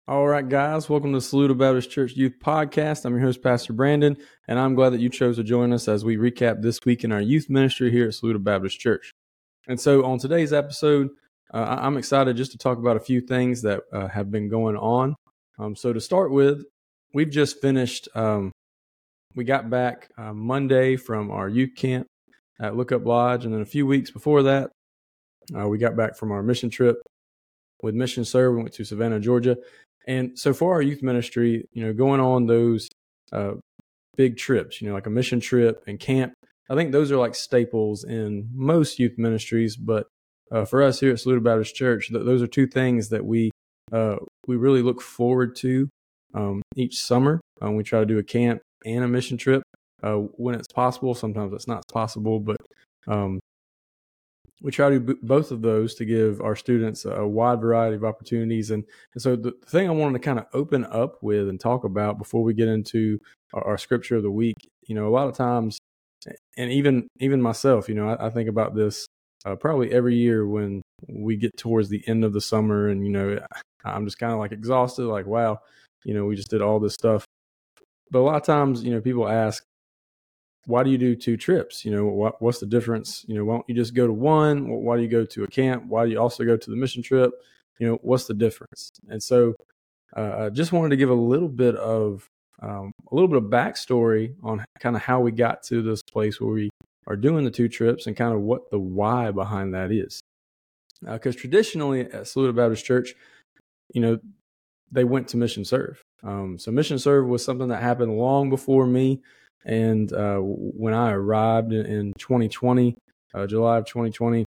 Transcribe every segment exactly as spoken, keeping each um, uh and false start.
All right, guys, welcome to Saluda Baptist Church Youth Podcast. I'm your host, Pastor Brandon, and I'm glad that you chose to join us as we recap this week in our youth ministry here at Saluda Baptist Church. And so on today's episode, uh, I'm excited just to talk about a few things that uh, have been going on. Um, so to start with, we've just finished, um, we got back uh, Monday from our youth camp at Lookup Lodge, and then a few weeks before that, uh, we got back from our mission trip with Mission Serve. We went to Savannah, Georgia. And so for our youth ministry, you know, going on those uh, big trips, you know, like a mission trip and camp, I think those are like staples in most youth ministries. But uh, for us here at Saluda Baptist Church, th- those are two things that we uh, we really look forward to um, each summer. Um, we try to do a camp and a mission trip uh, when it's possible. Sometimes it's not possible, but um, we try to do both of those to give our students a wide variety of opportunities. And, and so the thing I wanted to kind of open up with and talk about before we get into our, our scripture of the week, you know, a lot of times, and even even myself, you know, I, I think about this uh, probably every year when we get towards the end of the summer and, you know, I'm just kind of like exhausted, like, wow, you know, we just did all this stuff. But a lot of times, you know, people ask, why do you do two trips? You know, what, what's the difference? You know, why don't you just go to one? Why do you go to a camp? Why do you also go to the mission trip? You know, what's the difference? And so uh, I just wanted to give a little bit of um, a little bit of backstory on kind of how we got to this place where we are doing the two trips and kind of what the why behind that is. Because uh, traditionally at Saluda Baptist Church, you know, they went to Mission Serve. Um, so Mission Serve was something that happened long before me. And uh, when I arrived in, in twenty twenty, uh, July of twenty twenty,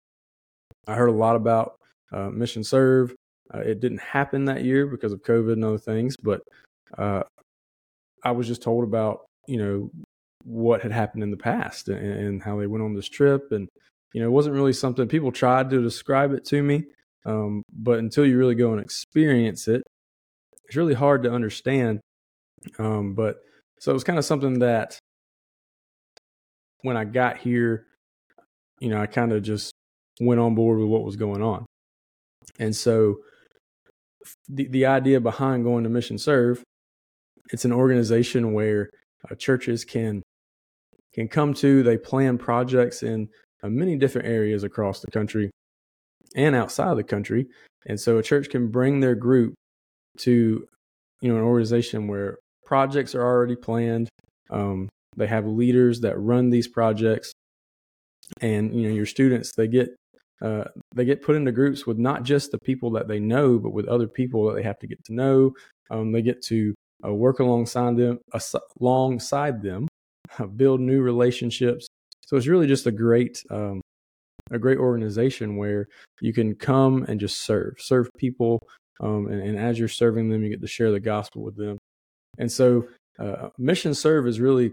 I heard a lot about uh, Mission Serve. Uh, it didn't happen that year because of COVID and other things, but uh, I was just told about, you know, what had happened in the past and, and how they went on this trip. And, you know, it wasn't really something people tried to describe it to me. Um, but until you really go and experience it, it's really hard to understand. Um, but so it was kind of something that when I got here, you know, I kind of just went on board with what was going on. And so the, the idea behind going to Mission Serve, it's an organization where uh, churches can can come to. They plan projects in uh, many different areas across the country and outside the country. And so a church can bring their group to, you know, an organization where projects are already planned. Um, they have leaders that run these projects, and you know, your students, they get uh, they get put into groups with not just the people that they know, but with other people that they have to get to know. Um, they get to uh, work alongside them, uh, alongside them, uh, build new relationships. So it's really just a great um, a great organization where you can come and just serve, serve people, um, and, and as you're serving them, you get to share the gospel with them. And so, uh, Mission Serve is really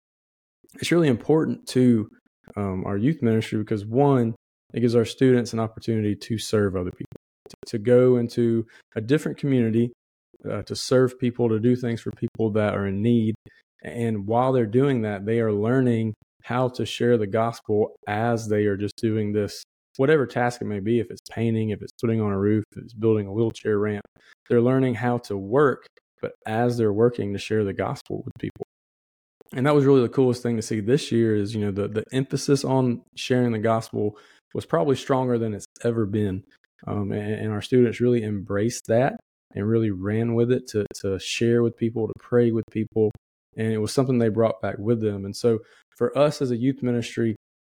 it's really important to um, our youth ministry because, one, it gives our students an opportunity to serve other people, to, to go into a different community, uh, to serve people, to do things for people that are in need. And while they're doing that, they are learning how to share the gospel as they are just doing this, whatever task it may be. If it's painting, if it's putting on a roof, if it's building a wheelchair ramp, they're learning how to work, but as they're working, to share the gospel with people. And that was really the coolest thing to see this year is, you know, the, the emphasis on sharing the gospel was probably stronger than it's ever been. Um, and, and our students really embraced that and really ran with it to, to share with people, to pray with people. And it was something they brought back with them. And so for us as a youth ministry,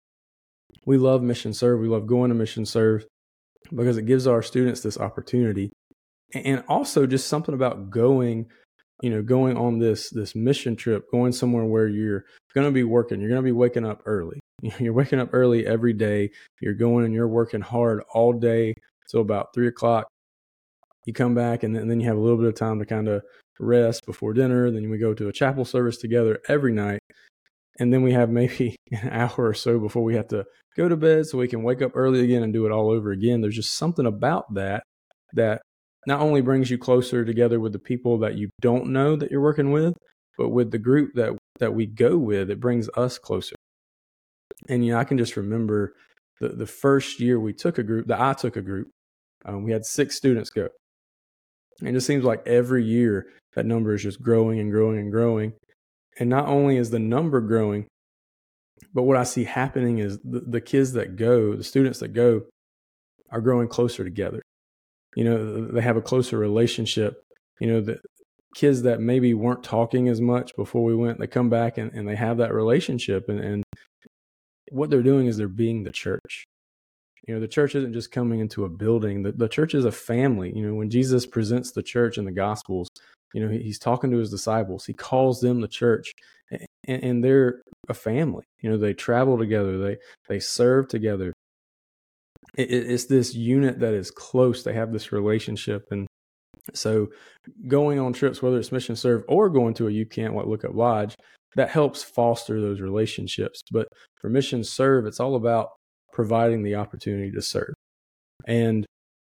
we love Mission Serve. We love going to Mission Serve because it gives our students this opportunity. And also just something about going you know, going on this this mission trip, going somewhere where you're going to be working, you're going to be waking up early. You're waking up early every day. You're going and you're working hard all day till about three o'clock. You come back and then, and then you have a little bit of time to kind of rest before dinner. Then we go to a chapel service together every night. And then we have maybe an hour or so before we have to go to bed so we can wake up early again and do it all over again. There's just something about that that not only brings you closer together with the people that you don't know that you're working with, but with the group that, that we go with, it brings us closer. And, you know, I can just remember the, the first year we took a group, that I took a group, um, we had six students go. It just seems like every year that number is just growing and growing and growing. And not only is the number growing, but what I see happening is the, the kids that go, the students that go, are growing closer together. You know, they have a closer relationship. You know, the kids that maybe weren't talking as much before we went, they come back and, and they have that relationship. And, and what they're doing is they're being the church. You know, the church isn't just coming into a building. The, the church is a family. You know, when Jesus presents the church in the Gospels, you know, he, he's talking to his disciples. He calls them the church, and, and they're a family. You know, they travel together. They they serve together. It, it's this unit that is close. They have this relationship. And so going on trips, whether it's Mission Serve or going to a youth camp like Look Up Lodge, that helps foster those relationships. But for Mission Serve, it's all about providing the opportunity to serve. And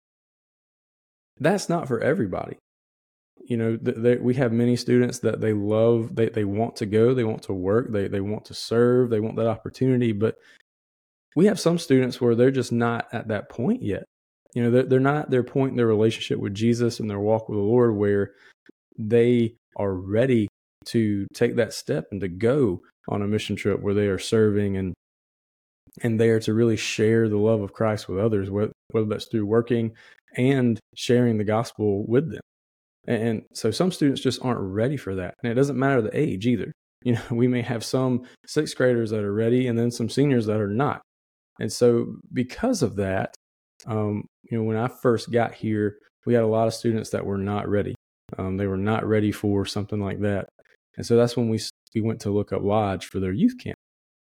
that's not for everybody. You know, th- they, we have many students that they love, they, they want to go, they want to work, they, they want to serve, they want that opportunity. But we have some students where they're just not at that point yet. You know, they're, they're not at their point in their relationship with Jesus and their walk with the Lord where they are ready to take that step and to go on a mission trip where they are serving and and there to really share the love of Christ with others, whether that's through working and sharing the gospel with them. And so some students just aren't ready for that. And it doesn't matter the age either. You know, we may have some sixth graders that are ready and then some seniors that are not. And so because of that, um, you know, when I first got here, we had a lot of students that were not ready. Um, they were not ready for something like that. And so that's when we, we went to Look Up Lodge for their youth camp.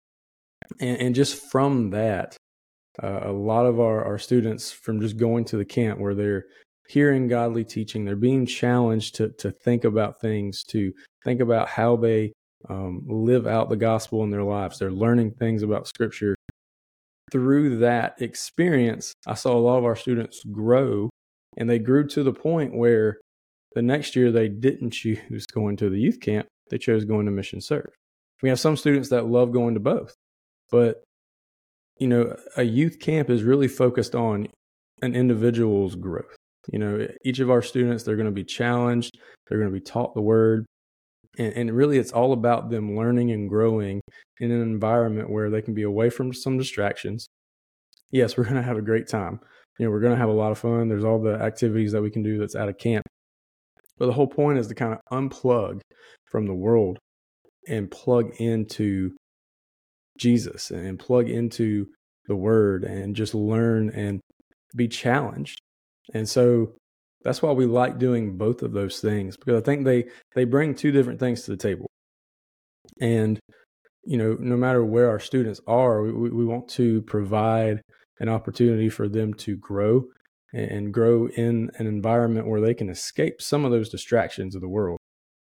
And, and just from that, uh, a lot of our, our students from just going to the camp where they're hearing godly teaching, they're being challenged to to think about things, to think about how they um, live out the gospel in their lives. They're learning things about Scripture. Through that experience, I saw a lot of our students grow, and they grew to the point where the next year they didn't choose going to the youth camp. They chose going to Mission Serve. We have some students that love going to both. But, you know, a youth camp is really focused on an individual's growth. You know, each of our students, they're going to be challenged. They're going to be taught the word. And, and really, it's all about them learning and growing in an environment where they can be away from some distractions. Yes, we're going to have a great time. You know, we're going to have a lot of fun. There's all the activities that we can do that's out of camp. But the whole point is to kind of unplug from the world and plug into Jesus and plug into the word and just learn and be challenged. And so that's why we like doing both of those things, because I think they, they bring two different things to the table. And, you know, no matter where our students are, we, we want to provide an opportunity for them to grow and grow in an environment where they can escape some of those distractions of the world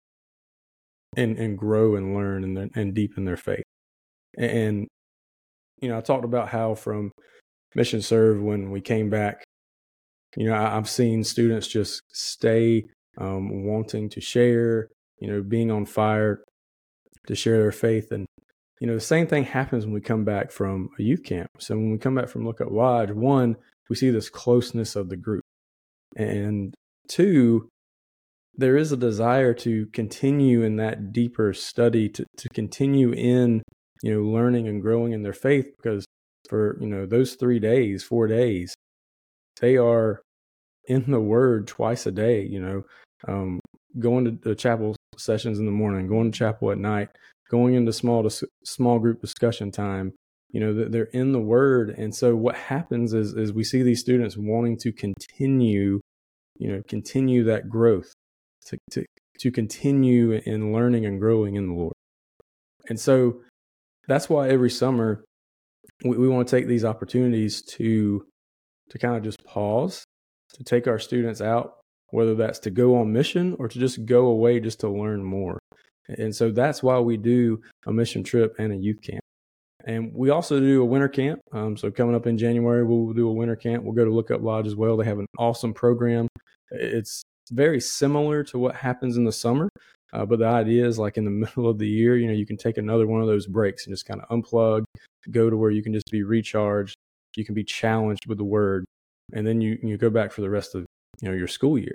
and, and grow and learn and, and deepen their faith. And, you know, I talked about how from Mission Serve, when we came back, you know, I, I've seen students just stay um, wanting to share, you know, being on fire to share their faith. And, you know, the same thing happens when we come back from a youth camp. So when we come back from Look Up Lodge, one, we see this closeness of the group. And two, there is a desire to continue in that deeper study, to, to continue in, you know, learning and growing in their faith, because for, you know, those three days, four days, they are in the word twice a day, you know, um, going to the chapel sessions in the morning, going to chapel at night, going into small, dis- small group discussion time, you know, they're in the word. And so what happens is, is we see these students wanting to continue, you know, continue that growth, to, to, to continue in learning and growing in the Lord. And so that's why every summer we, we want to take these opportunities to, to kind of just pause, to take our students out, whether that's to go on mission or to just go away just to learn more. And so that's why we do a mission trip and a youth camp. And we also do a winter camp. Um, so coming up in January, we'll do a winter camp. We'll go to Look Up Lodge as well. They have an awesome program. It's very similar to what happens in the summer. Uh, but the idea is, like, in the middle of the year, you know, you can take another one of those breaks and just kind of unplug, go to where you can just be recharged. You can be challenged with the word, and then you, you go back for the rest of, you know, your school year.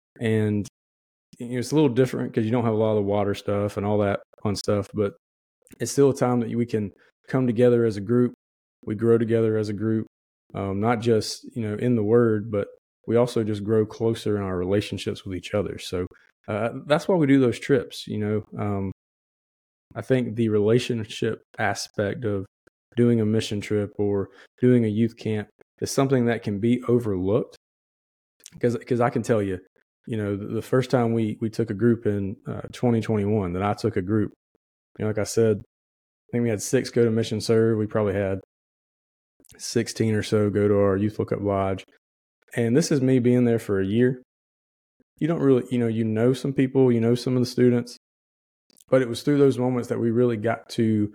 And you know, it's a little different because you don't have a lot of the water stuff and all that fun stuff, but it's still a time that we can come together as a group. We grow together as a group, um, not just, you know, in the word, but we also just grow closer in our relationships with each other. So uh, that's why we do those trips. You know, um, I think the relationship aspect of doing a mission trip or doing a youth camp is something that can be overlooked because because I can tell you, you know, the, the first time we we took a group in uh, twenty twenty-one, that I took a group, you know, like I said, I think we had six go to Mission Serve. We probably had sixteen or so go to our Youth Lookup Lodge. And this is me being there for a year. You don't really, you know, you know some people, you know some of the students, but it was through those moments that we really got to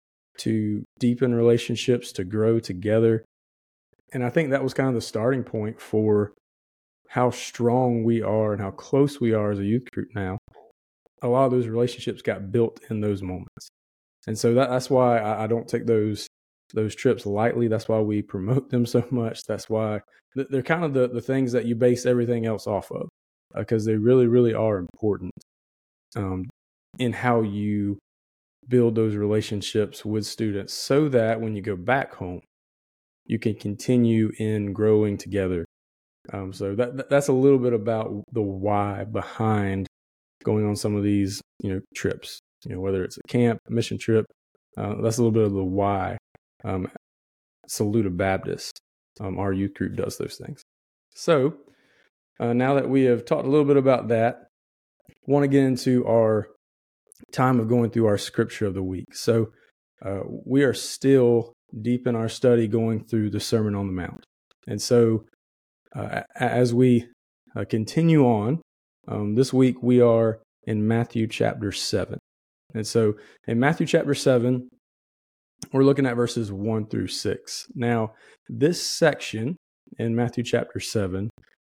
to deepen relationships, to grow together. And I think that was kind of the starting point for how strong we are and how close we are as a youth group now. A lot of those relationships got built in those moments. And so that, that's why I, I don't take those those trips lightly. That's why we promote them so much. That's why they're kind of the, the things that you base everything else off of, because uh, they really, really are important um, in how you build those relationships with students so that when you go back home, you can continue in growing together. Um, so that that's a little bit about the why behind going on some of these, you know, trips, you know, whether it's a camp, a mission trip, uh, that's a little bit of the why. Um, Saluda Baptist, um, our youth group does those things. So uh, now that we have talked a little bit about that, I want to get into our time of going through our scripture of the week. So uh, we are still deep in our study going through the Sermon on the Mount. And so uh, as we uh, continue on, um, this week we are in Matthew chapter seven. And so in Matthew chapter seven, we're looking at verses one through six. Now, this section in Matthew chapter seven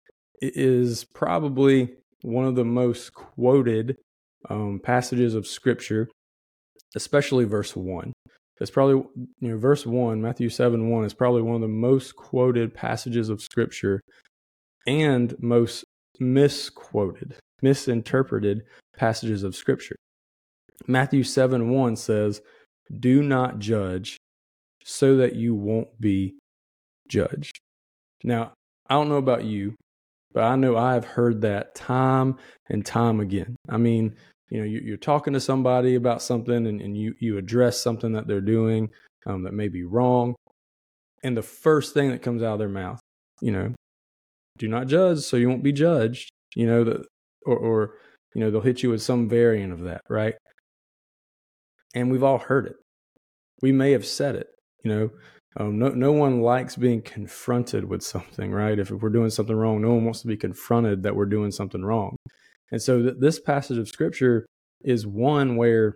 is probably one of the most quoted um, passages of Scripture, especially verse one. It's probably, you know, verse one, Matthew seven one is probably one of the most quoted passages of Scripture and most misquoted, misinterpreted passages of Scripture. Matthew seven one says, "Do not judge so that you won't be judged." Now, I don't know about you, but I know I've heard that time and time again. I mean, you know, you're talking to somebody about something and, and you, you address something that they're doing um, that may be wrong. And the first thing that comes out of their mouth, you know, do not judge so you won't be judged, you know, the, or, or, you know, they'll hit you with some variant of that, right? And we've all heard it. We may have said it, you know, um, no, no one likes being confronted with something, right? If, if we're doing something wrong, no one wants to be confronted that we're doing something wrong. And so th- this passage of Scripture is one where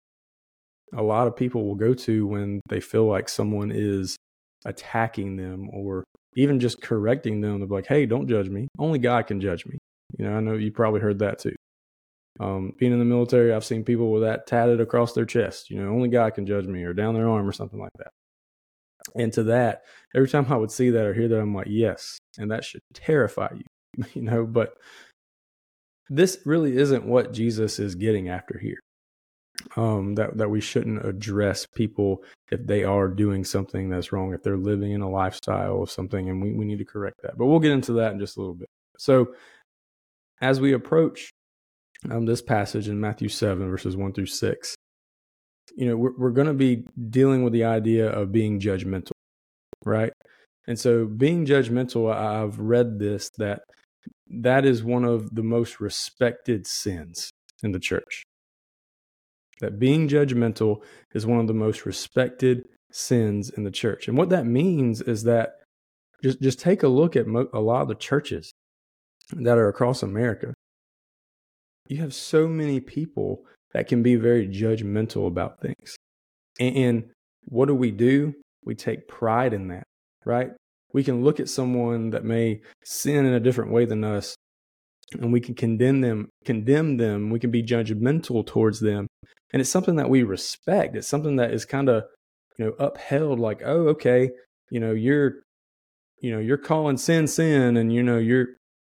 a lot of people will go to when they feel like someone is attacking them or even just correcting them. They're like, hey, don't judge me. Only God can judge me. You know, I know you probably heard that too. Um, being in the military, I've seen people with that tatted across their chest, you know, only God can judge me, or down their arm or something like that. And to that, every time I would see that or hear that, I'm like, yes, and that should terrify you, you know, but this really isn't what Jesus is getting after here. Um, that, that we shouldn't address people if they are doing something that's wrong, if they're living in a lifestyle of something, and we, we need to correct that. But we'll get into that in just a little bit. So as we approach um, this passage in Matthew seven, verses one through six, you know, we're, we're going to be dealing with the idea of being judgmental, right? And so being judgmental, I've read this, that that is one of the most respected sins in the church. That being judgmental is one of the most respected sins in the church. And what that means is that just, just take a look at mo- a lot of the churches that are across America. You have so many people that can be very judgmental about things. And, and what do we do? We take pride in that, right? We can look at someone that may sin in a different way than us, and we can condemn them, condemn them. We can be judgmental towards them. And it's something that we respect. It's something that is kind of, you know, upheld, like, oh, okay, you know, you're, you know, you're calling sin, sin, and, you know, you're,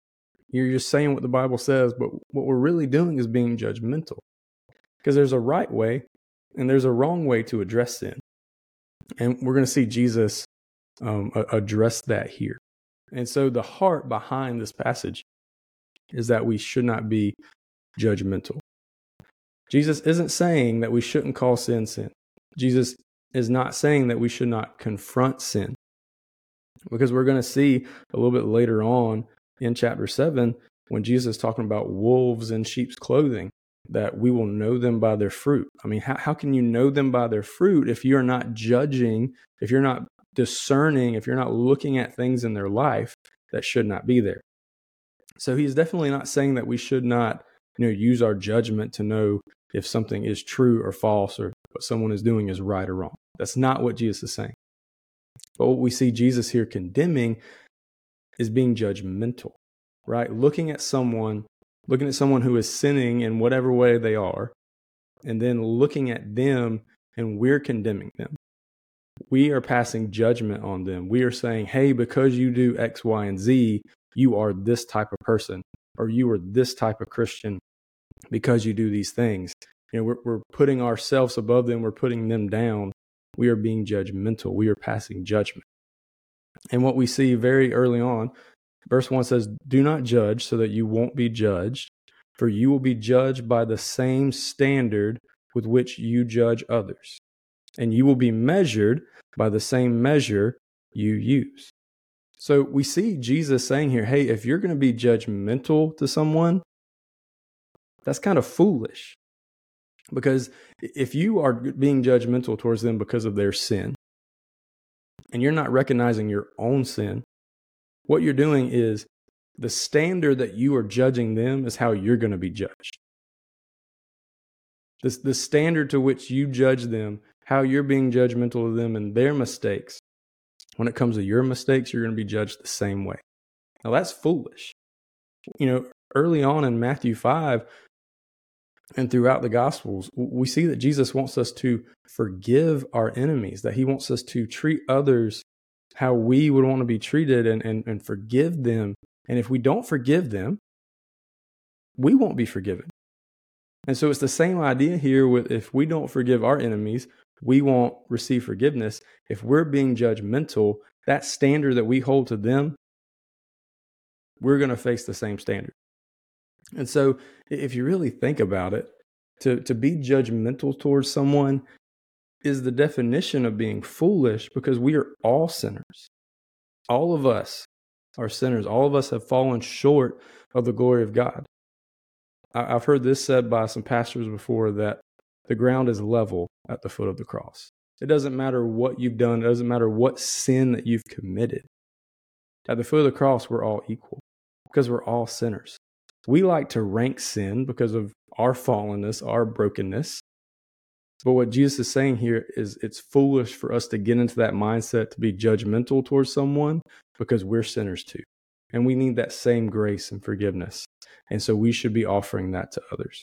You're just saying what the Bible says, but what we're really doing is being judgmental. Because there's a right way and there's a wrong way to address sin. And we're going to see Jesus um, address that here. And so the heart behind this passage is that we should not be judgmental. Jesus isn't saying that we shouldn't call sin sin. Jesus is not saying that we should not confront sin. Because we're going to see a little bit later on in chapter seven, when Jesus is talking about wolves in sheep's clothing, that we will know them by their fruit. I mean, how, how can you know them by their fruit if you're not judging, if you're not discerning, if you're not looking at things in their life that should not be there? So he's definitely not saying that we should not, you know, use our judgment to know if something is true or false, or what someone is doing is right or wrong. That's not what Jesus is saying. But what we see Jesus here condemning is being judgmental, right? Looking at someone, looking at someone who is sinning in whatever way they are, and then looking at them and we're condemning them. We are passing judgment on them. We are saying, hey, because you do X, Y, and Z, you are this type of person, or you are this type of Christian because you do these things. You know, we're, we're putting ourselves above them. We're putting them down. We are being judgmental. We are passing judgment. And what we see very early on, verse one says, do not judge so that you won't be judged, for you will be judged by the same standard with which you judge others. And you will be measured by the same measure you use. So we see Jesus saying here, hey, if you're going to be judgmental to someone, that's kind of foolish. Because if you are being judgmental towards them because of their sin, and you're not recognizing your own sin, what you're doing is the standard that you are judging them is how you're going to be judged. This, the standard to which you judge them, how you're being judgmental of them and their mistakes, when it comes to your mistakes, you're going to be judged the same way. Now that's foolish. You know, early on in Matthew five and throughout the Gospels, we see that Jesus wants us to forgive our enemies, that he wants us to treat others how we would want to be treated and, and, and forgive them. And if we don't forgive them, we won't be forgiven. And so it's the same idea here with if we don't forgive our enemies, we won't receive forgiveness. If we're being judgmental, that standard that we hold to them, we're going to face the same standard. And so if you really think about it, to, to be judgmental towards someone is the definition of being foolish, because we are all sinners. All of us are sinners. All of us have fallen short of the glory of God. I, I've heard this said by some pastors before, that the ground is level at the foot of the cross. It doesn't matter what you've done. It doesn't matter what sin that you've committed. At the foot of the cross, we're all equal because we're all sinners. We like to rank sin because of our fallenness, our brokenness. But what Jesus is saying here is it's foolish for us to get into that mindset to be judgmental towards someone, because we're sinners too. And we need that same grace and forgiveness. And so we should be offering that to others.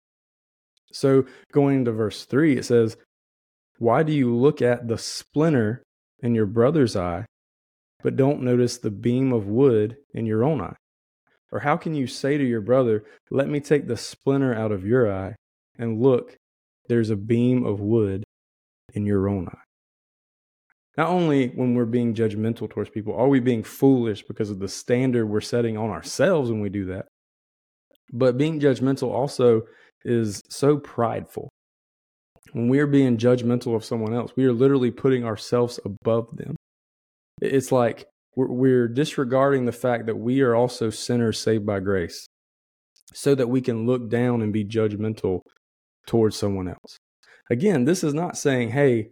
So going into verse three, it says, why do you look at the splinter in your brother's eye, but don't notice the beam of wood in your own eye? Or how can you say to your brother, let me take the splinter out of your eye, and look, there's a beam of wood in your own eye? Not only when we're being judgmental towards people, are we being foolish because of the standard we're setting on ourselves when we do that, but being judgmental also is so prideful. When we're being judgmental of someone else, we are literally putting ourselves above them. It's like we're, we're disregarding the fact that we are also sinners saved by grace, so that we can look down and be judgmental towards someone else. Again, this is not saying, hey,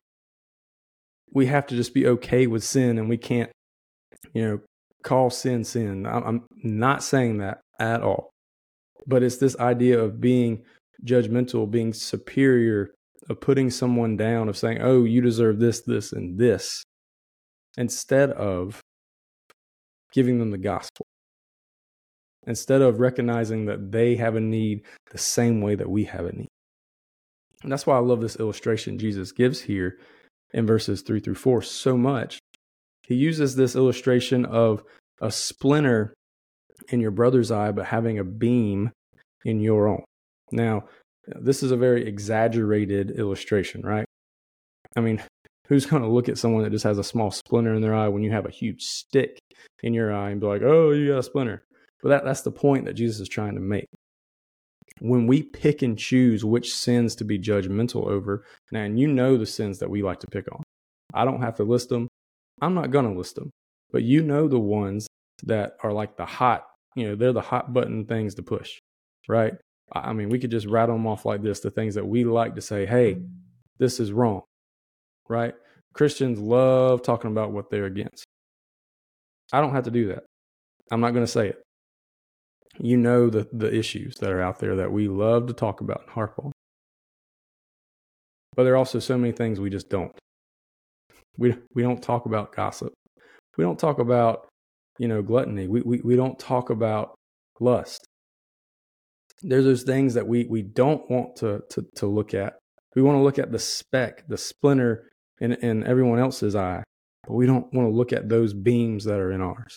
we have to just be okay with sin and we can't, you know, call sin sin. I'm not saying that at all. But it's this idea of being judgmental, being superior, of putting someone down, of saying, oh, you deserve this, this, and this, instead of giving them the gospel. Instead of recognizing that they have a need the same way that we have a need. And that's why I love this illustration Jesus gives here in verses three through four so much. He uses this illustration of a splinter in your brother's eye, but having a beam in your own. Now, this is a very exaggerated illustration, right? I mean, who's going to look at someone that just has a small splinter in their eye when you have a huge stick in your eye and be like, oh, you got a splinter? But that, that's the point that Jesus is trying to make. When we pick and choose which sins to be judgmental over, now, and you know the sins that we like to pick on. I don't have to list them. I'm not going to list them. But you know the ones that are like the hot, you know, they're the hot button things to push, right? I mean, we could just rattle them off like this, the things that we like to say, hey, this is wrong, right? Christians love talking about what they're against. I don't have to do that. I'm not going to say it. You know the, the issues that are out there that we love to talk about and harp on. But there are also so many things we just don't. We we don't talk about gossip. We don't talk about, you know, gluttony. We we we don't talk about lust. There's those things that we we don't want to to to look at. We want to look at the speck, the splinter in in everyone else's eye, but we don't want to look at those beams that are in ours.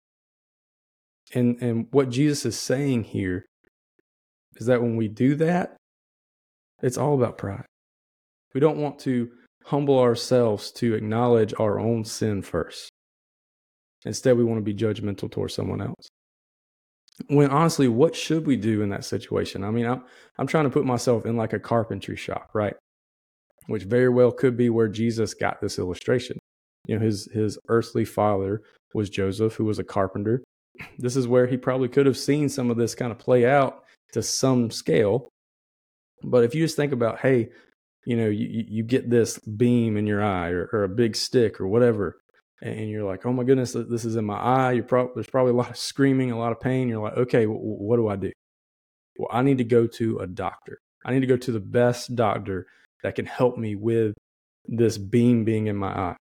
And and what Jesus is saying here is that when we do that, it's all about pride. We don't want to humble ourselves to acknowledge our own sin first. Instead, we want to be judgmental towards someone else. When honestly, what should we do in that situation? I mean, I'm, I'm trying to put myself in like a carpentry shop, right? Which very well could be where Jesus got this illustration. You know, his, his earthly father was Joseph, who was a carpenter. This is where he probably could have seen some of this kind of play out to some scale. But if you just think about, hey, you know, you, you get this beam in your eye or, or a big stick or whatever, and you're like, oh my goodness, this is in my eye. You're pro- there's probably a lot of screaming, a lot of pain. You're like, okay, w- what do I do? Well, I need to go to a doctor. I need to go to the best doctor that can help me with this beam being in my eye.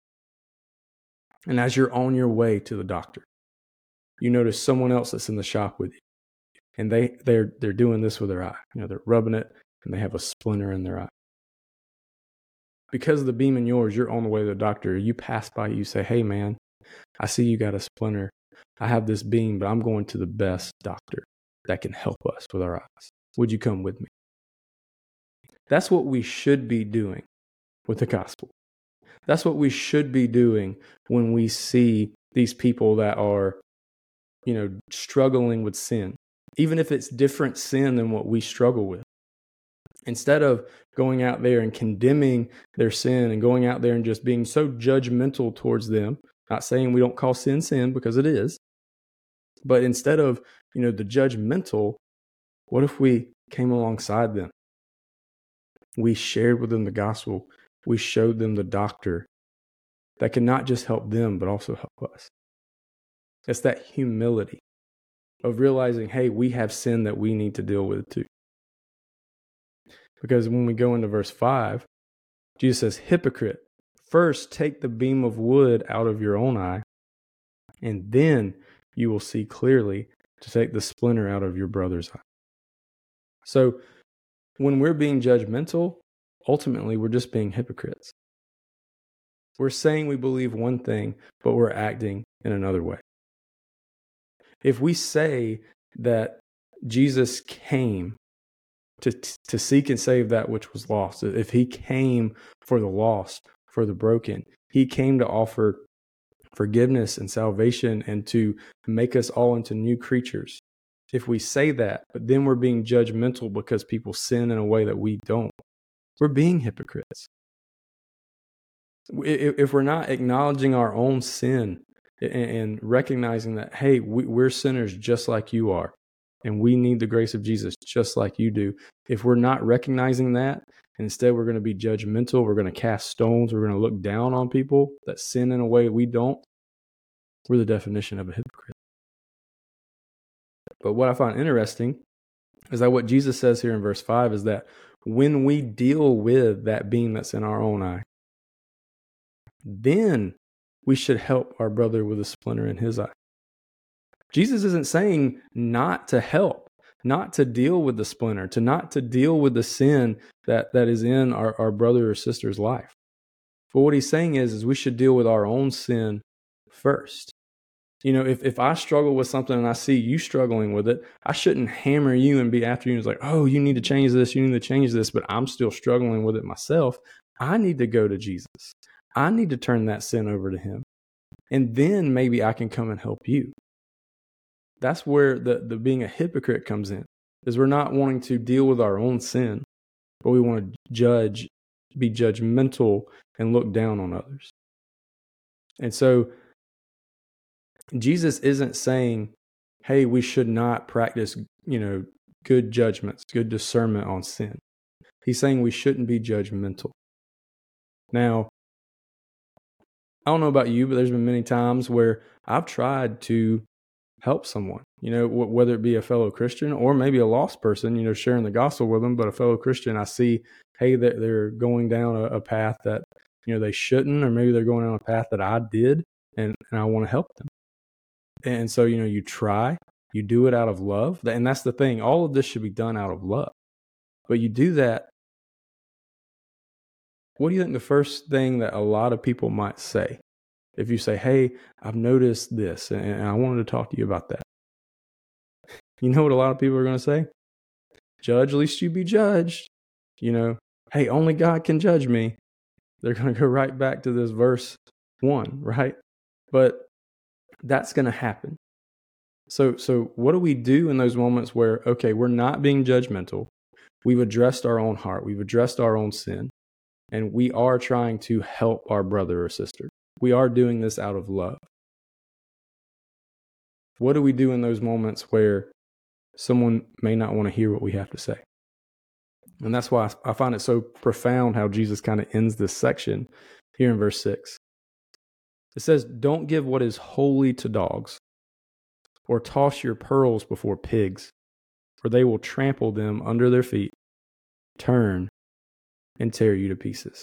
And as you're on your way to the doctor, you notice someone else that's in the shop with you, and they they're they're doing this with their eye. You know, they're rubbing it, and they have a splinter in their eye. Because of the beam in yours, you're on the way to the doctor. You pass by, you say, hey man, I see you got a splinter. I have this beam, but I'm going to the best doctor that can help us with our eyes. Would you come with me? That's what we should be doing with the gospel. That's what we should be doing when we see these people that are, you know, struggling with sin, even if it's different sin than what we struggle with. Instead of going out there and condemning their sin and going out there and just being so judgmental towards them, not saying we don't call sin sin, because it is, but instead of, you know, the judgmental, what if we came alongside them? We shared with them the gospel. We showed them the doctor that can not just help them, but also help us. It's that humility of realizing, hey, we have sin that we need to deal with too. Because when we go into verse five, Jesus says, hypocrite, first take the beam of wood out of your own eye, and then you will see clearly to take the splinter out of your brother's eye. So when we're being judgmental, ultimately we're just being hypocrites. We're saying we believe one thing, but we're acting in another way. If we say that Jesus came to to seek and save that which was lost, if he came for the lost, for the broken, he came to offer forgiveness and salvation and to make us all into new creatures. If we say that, but then we're being judgmental because people sin in a way that we don't, we're being hypocrites. If we're not acknowledging our own sin and recognizing that, hey, we're sinners just like you are, and we need the grace of Jesus just like you do. If we're not recognizing that, and instead we're going to be judgmental, we're going to cast stones, we're going to look down on people that sin in a way we don't, we're the definition of a hypocrite. But what I find interesting is that what Jesus says here in verse five is that when we deal with that beam that's in our own eye, then we should help our brother with a splinter in his eye. Jesus isn't saying not to help, not to deal with the splinter, to not to deal with the sin that, that is in our, our brother or sister's life. But what he's saying is, is we should deal with our own sin first. You know, if, if I struggle with something and I see you struggling with it, I shouldn't hammer you and be after you and it's like, oh, you need to change this, you need to change this, but I'm still struggling with it myself. I need to go to Jesus. I need to turn that sin over to him. And then maybe I can come and help you. That's where the, the being a hypocrite comes in, is we're not wanting to deal with our own sin, but we want to judge, be judgmental, and look down on others. And so Jesus isn't saying, hey, we should not practice, you know, good judgments, good discernment on sin. He's saying we shouldn't be judgmental. Now, I don't know about you, but there's been many times where I've tried to help someone, you know, w- whether it be a fellow Christian or maybe a lost person, you know, sharing the gospel with them, but a fellow Christian, I see, hey, that they're going down a, a path that, you know, they shouldn't, or maybe they're going down a path that I did, and, and I want to help them. And so, you know, you try, you do it out of love. And that's the thing. All of this should be done out of love. But you do that. What do you think the first thing that a lot of people might say? If you say, hey, I've noticed this and I wanted to talk to you about that. You know what a lot of people are going to say? Judge, lest you be judged. You know, hey, only God can judge me. They're going to go right back to this verse one, right? But that's going to happen. So, so what do we do in those moments where, okay, we're not being judgmental. We've addressed our own heart. We've addressed our own sin. And we are trying to help our brother or sister. We are doing this out of love. What do we do in those moments where someone may not want to hear what we have to say? And that's why I find it so profound how Jesus kind of ends this section here in verse six. It says, don't give what is holy to dogs, or toss your pearls before pigs, for they will trample them under their feet, turn, and tear you to pieces.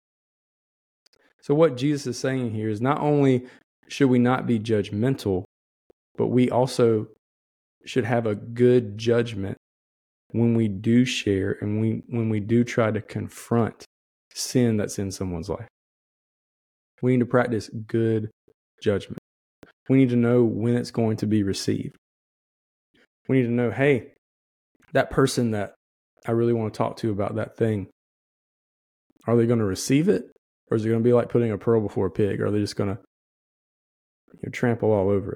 So what Jesus is saying here is not only should we not be judgmental, but we also should have a good judgment when we do share and we, when we do try to confront sin that's in someone's life. We need to practice good judgment. We need to know when it's going to be received. We need to know, hey, that person that I really want to talk to about that thing, are they going to receive it? Or is it going to be like putting a pearl before a pig? Or are they just going to, you know, trample all over it?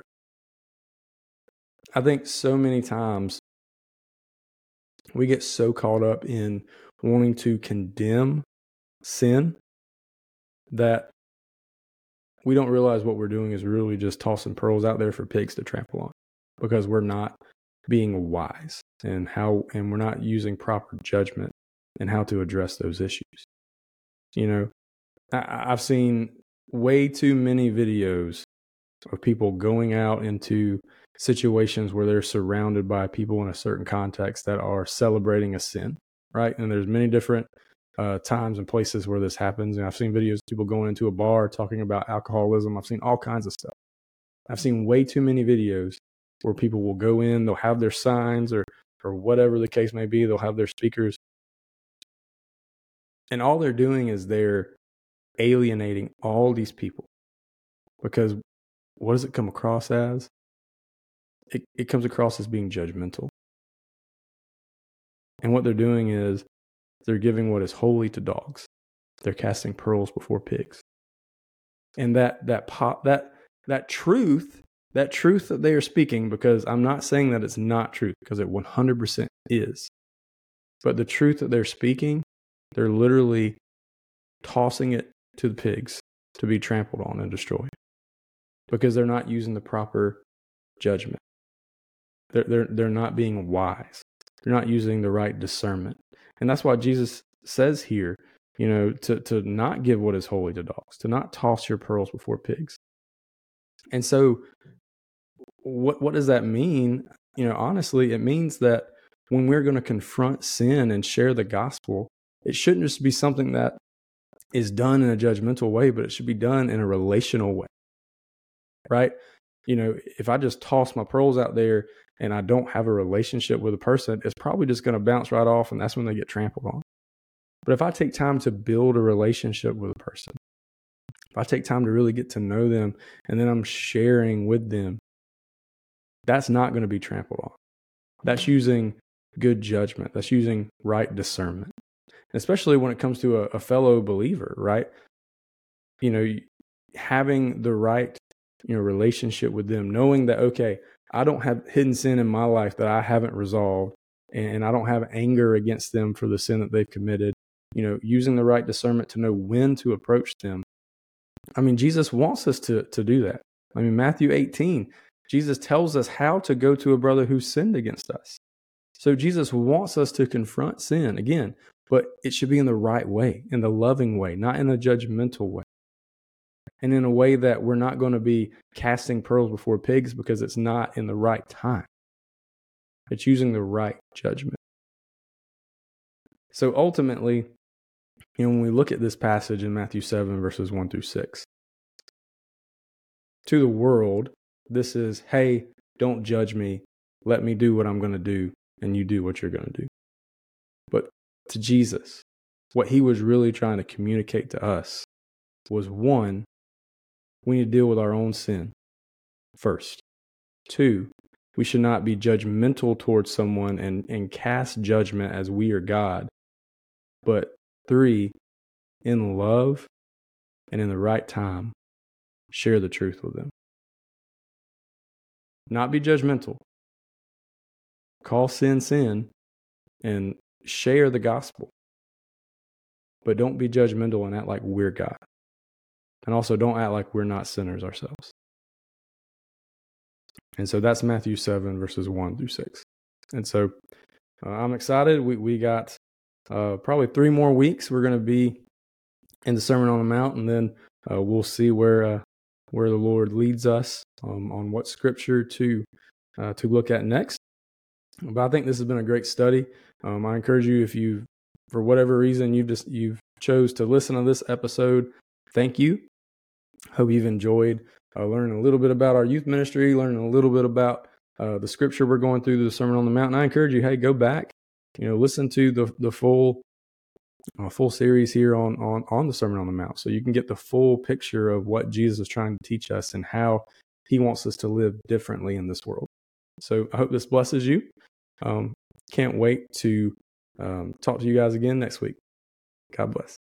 I think so many times we get so caught up in wanting to condemn sin that we don't realize what we're doing is really just tossing pearls out there for pigs to trample on, because we're not being wise and how, and we're not using proper judgment in how to address those issues. You know, I, I've seen way too many videos of people going out into situations where they're surrounded by people in a certain context that are celebrating a sin, right? And there's many different uh, times and places where this happens. And I've seen videos of people going into a bar talking about alcoholism. I've seen all kinds of stuff. I've seen way too many videos where people will go in, they'll have their signs or or whatever the case may be, they'll have their speakers. And all they're doing is they're alienating all these people. Because what does it come across as? It, it comes across as being judgmental. And what they're doing is they're giving what is holy to dogs. They're casting pearls before pigs. And that that pop that that truth, that truth that they are speaking, because I'm not saying that it's not truth, because it one hundred percent is. But the truth that they're speaking, they're literally tossing it to the pigs to be trampled on and destroyed. Because they're not using the proper judgment. They're, they're, they're not being wise. They're not using the right discernment. And that's why Jesus says here, you know, to, to not give what is holy to dogs, to not toss your pearls before pigs. And so what, what does that mean? You know, honestly, it means that when we're going to confront sin and share the gospel, it shouldn't just be something that is done in a judgmental way, but it should be done in a relational way, right? You know, if I just toss my pearls out there and I don't have a relationship with a person, it's probably just going to bounce right off, and that's when they get trampled on. But if I take time to build a relationship with a person, if if I take time to really get to know them, and then I'm sharing with them, that's not going to be trampled on. That's using good judgment. That's using right discernment, especially when it comes to a, a fellow believer, right? You know, having the right, you know, relationship with them, knowing that, okay, I don't have hidden sin in my life that I haven't resolved, and I don't have anger against them for the sin that they've committed. You know, using the right discernment to know when to approach them. I mean, Jesus wants us to, to do that. I mean, Matthew eighteen, Jesus tells us how to go to a brother who sinned against us. So Jesus wants us to confront sin again, but it should be in the right way, in the loving way, not in a judgmental way. And in a way that we're not going to be casting pearls before pigs because it's not in the right time. It's using the right judgment. So ultimately, you know, when we look at this passage in Matthew seven, verses one through six, to the world, this is, hey, don't judge me. Let me do what I'm going to do, and you do what you're going to do. But to Jesus, what he was really trying to communicate to us was, one, we need to deal with our own sin first. Two, we should not be judgmental towards someone and, and cast judgment as we are God. But three, in love and in the right time, share the truth with them. Not be judgmental. Call sin sin and share the gospel. But don't be judgmental and act like we're God. And also don't act like we're not sinners ourselves. And so that's Matthew seven, verses one through six. And so uh, I'm excited. We we got uh, probably three more weeks. We're going to be in the Sermon on the Mount, and then uh, we'll see where uh, where the Lord leads us um, on what scripture to uh, to look at next. But I think this has been a great study. Um, I encourage you, if you, for whatever reason, you've just you've chose to listen to this episode, thank you. Hope you've enjoyed uh, learning a little bit about our youth ministry, learning a little bit about uh, the scripture we're going through, the Sermon on the Mount. And I encourage you, hey, go back, you know, listen to the the full uh, full series here on on on the Sermon on the Mount, so you can get the full picture of what Jesus is trying to teach us and how he wants us to live differently in this world. So I hope this blesses you. Um, can't wait to um, talk to you guys again next week. God bless.